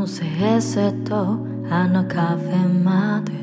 のせいせとあのカフェまで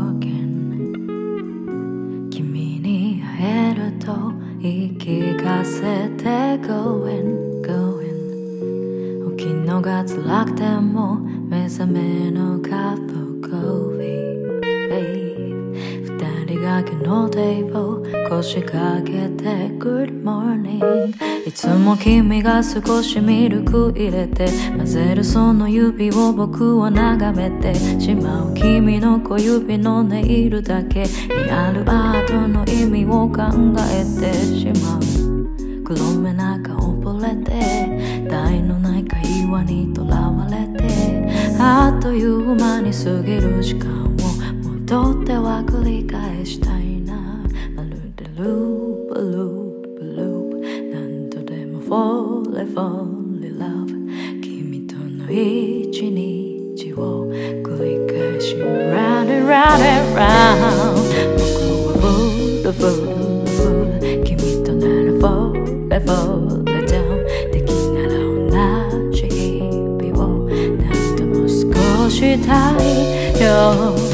walking 君に会えると言い聞かせて going going 起きんのが辛くても目覚めのカップコーヒー二人がけのテーブル腰掛けて Good morning いつも君が少しミルク入れて混ぜるその指を僕は眺めてしまう君の小指のネイルだけにあるアートの意味を考えてしまう黒目中溺れて台のない会話にとらわれてあっという間に過ぎる時間を戻っては繰り返したいなまるでループループループ何度でも fall in love 君との一日を繰り返し round and round and round 僕は full 君となら fall down できなら同じ日々を何度も過ごしたいよ